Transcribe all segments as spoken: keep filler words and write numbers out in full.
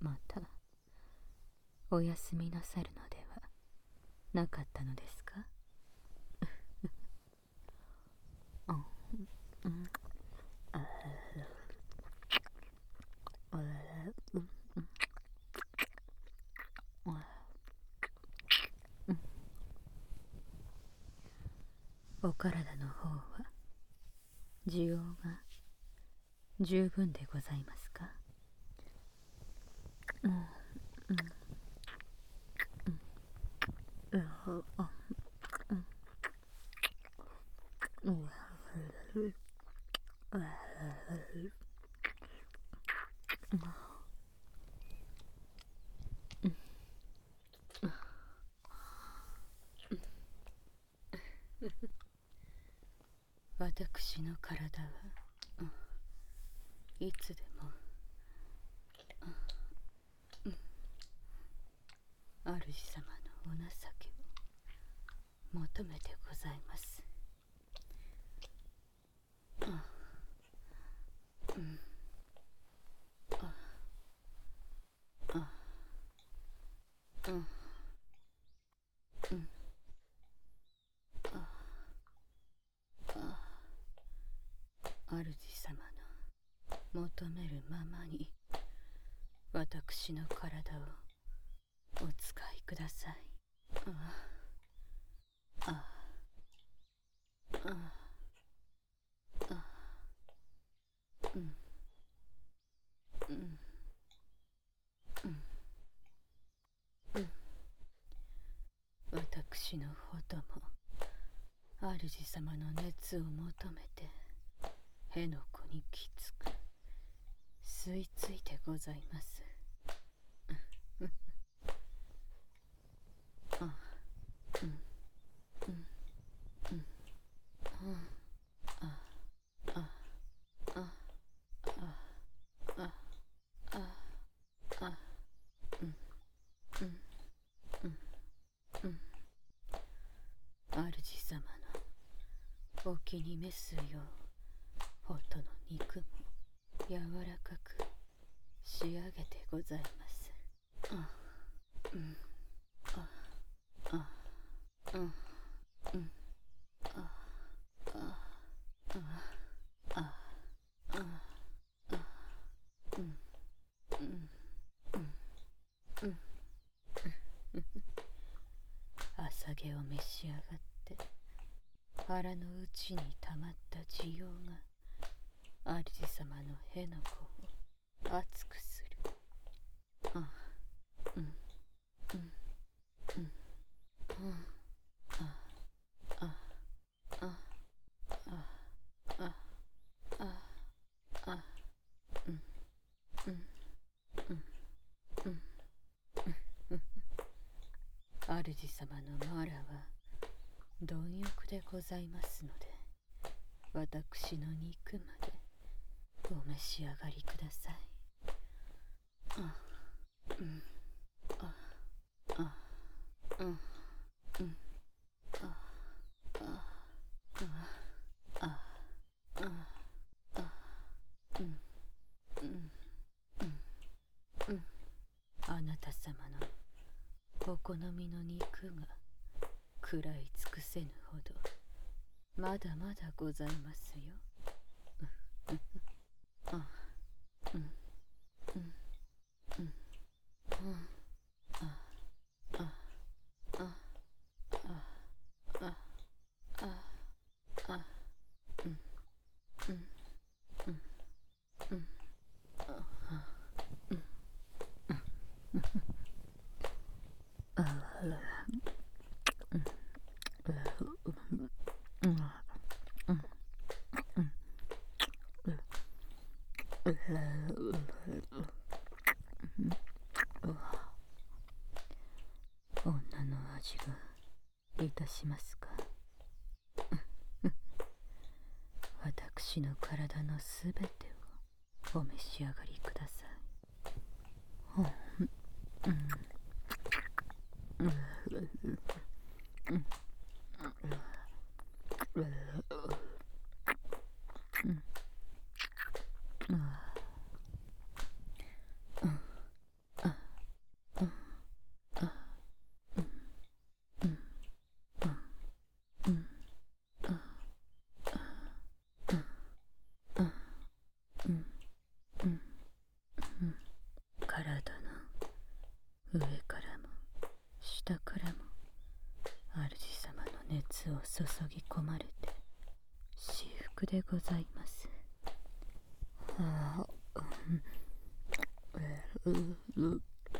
またお休みなさるのではなかったのですか？お体の方は需要が十分でございますか？うんうんうんうん私の体は、うん、いつでも、うん、主様のお情けを求めてございます。あ、うん、あ、あ、うん、うん、あ、あ、主様の求めるままに私の体をお使いください。あ、あ、あ、あ、うん、うん、うん、うん。私のほとも主様の熱を求めて辺野古にきつく吸い付いてございます。あ、うん、うん、うん、あ、あ、あ、あ、あ、あ、あ、あ、うん、うん、うん、うん。主様のお気に召すよう、ほとの肉も柔らかく仕上げてございます。あ、うん、あ、あ、うん、うん、あ、あ、あ、あ、あ、あ、うん、うん、うん、うん。朝毛を召し上がって腹の内に溜まった需要が主様の辺野古を熱くする。あ、うん、うん、うん、うん、あ、あ、あ、あ、あ、あ、あ、うん、うん、うん、うん。主様のマラは貪欲でございますので、私の肉までお召し上がりください。あ、うん、あ、あ、うん、うん、あ、あ、あ、あ、あ、あ、うん、うん、うん、うん。あなた様のお好みの肉が食らい尽くせぬほどまだまだございますよ。あ、うん、うん、うん、うん、あ、あ、あ、あ、あ、あ、あ、うん、うん、うん、うん、あ、うん、あ、うん、うん、うん、女の味がいたしますか？私の体のすべてをお召し上がりください。うん、うん、うん、うん、うん、あ、 体の上からも下からも主様の熱を注ぎ込まれて至福でございます。ああ、うん、ううう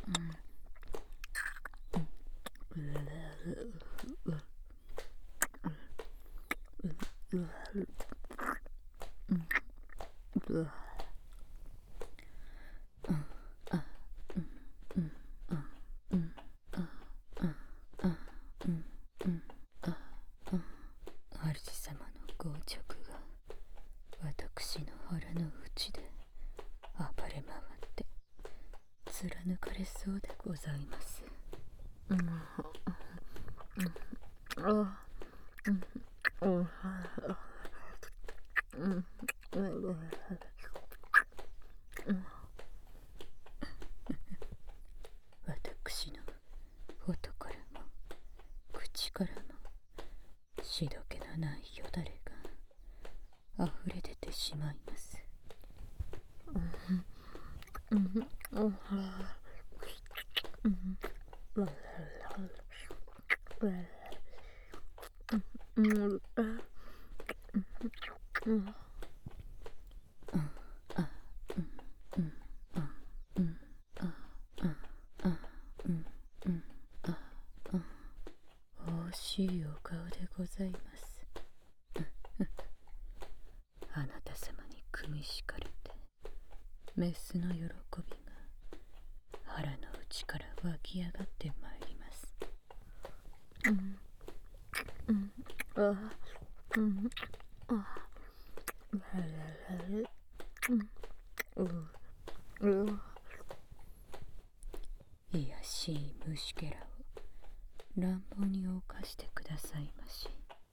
主様の強直が私の腹の内で暴れ回って貫かれそうでございます。私の音からも口からもしどけのないよだれが溢れ出てしまいます。惜しいお顔でございます。あなた様に組み敷かれてメスの喜びが腹の内から湧き上がってまいります。いやしい虫けらを乱暴に犯してくださいまし。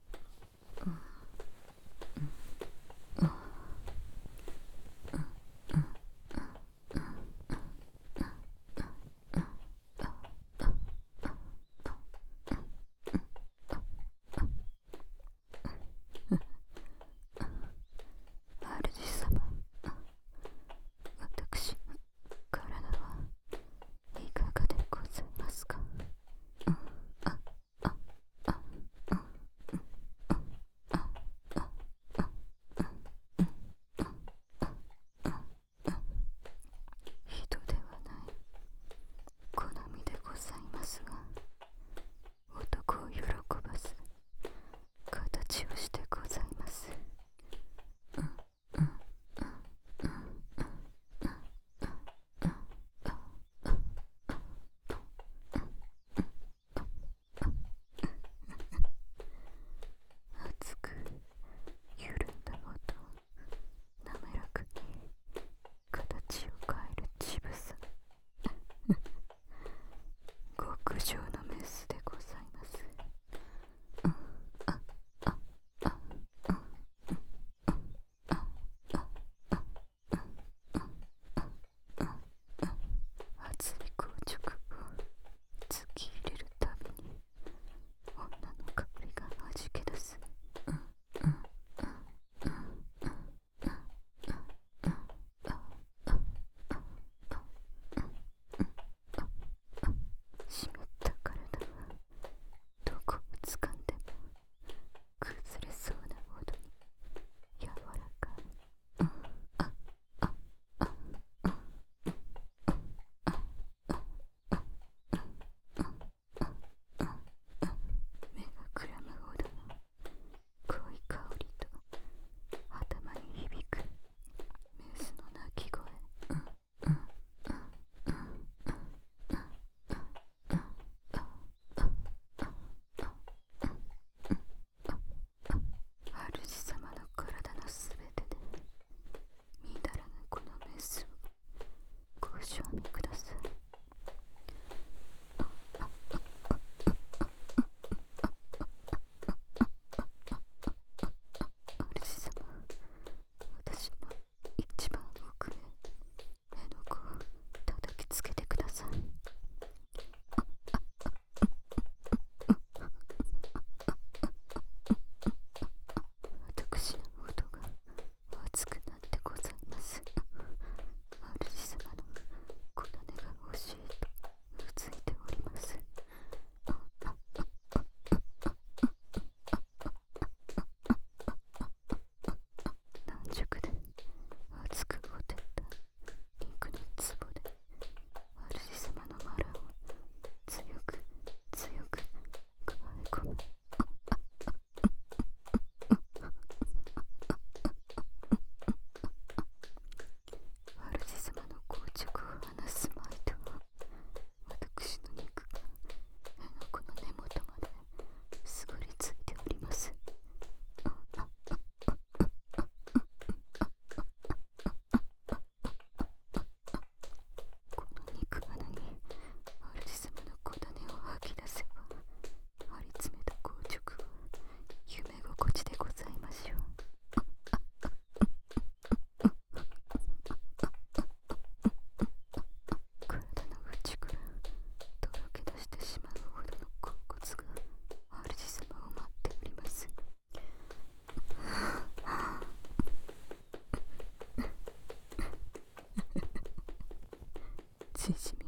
主様、私の体はいかがでございますか。 しみ